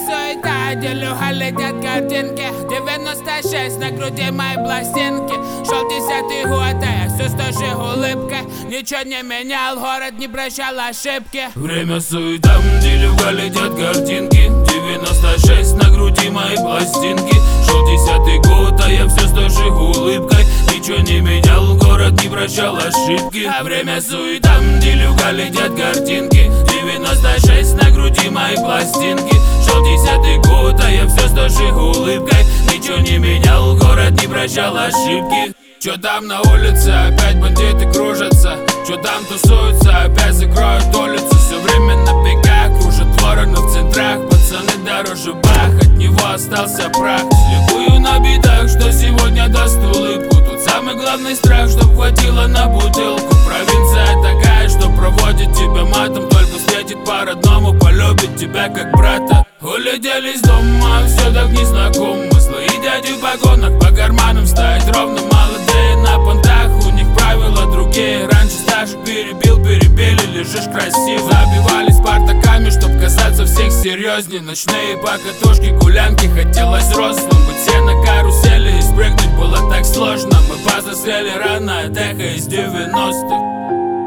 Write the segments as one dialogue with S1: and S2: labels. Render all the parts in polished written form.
S1: суета, делюга летят картинки. 96 на груди моей пластинки. Шел 10-й год, а я все с той же улыбкой. Ничего не менял, город не прощал ошибки.
S2: Время суета, делюга летят картинки. 96 на груди моей пластинки. Шел 10-й год, а я все с той же улыбкой. Ничего не менял, город не прощал ошибки. А время суета, делюга летят картинки. 96 на груди моей пластинки. Шел 10-й год, а я все с той же улыбкой. Ничего не менял, город не прощал ошибки. Чё там на улице, опять бандиты кружатся. Чё там тусуются, опять закроют улицу. Все время на бегах, кружат вороны в центрах. Пацаны дороже бах, от него остался прах. Слепую на битах, что сегодня даст улыбку. Тут самый главный страх, чтоб хватило на бутылку. Провинция такая, что проводит тебя матом. Только встретит по-родному, полюбит тебя как брата. Улетели из дома, все так незнакомо. Злые дяди в погонах, по карманам стоять ровно. Молодые на понтах, у них правила другие. Раньше старших перебил, перебили, лежишь красиво. Забивались партаками, чтоб казаться всех серьезней. Ночные покатушки, гулянки, хотелось взрослым. Быть все на карусели и спрыгнуть было так сложно. Мы позастряли рано от эхо из 90-х.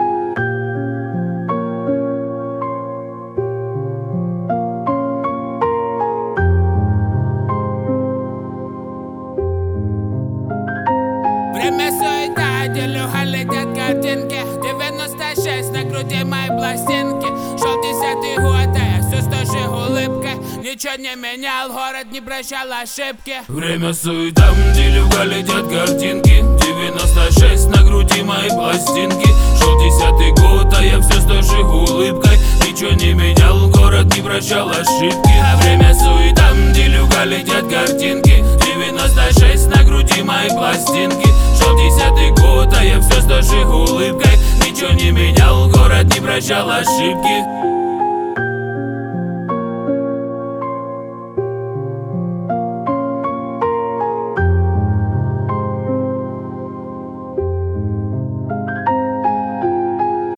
S1: Время суета, делюга летят картинки. 96 на груди моей пластинки. Шел 10-й год, а я все с той же улыбкой. Ничего не менял, город не прощал ошибки.
S2: Время суета, делюга летят картинки. 96 на груди моей пластинки. Шел 10-й год, а я все с той же улыбкой. Ничего не менял, город не прощал ошибки. А время суета, делюга летят картинки. 96 на груди моей пластинки. Шел 10-й год, а я все с той же улыбкой. Ничего не менял, город не прощал ошибки.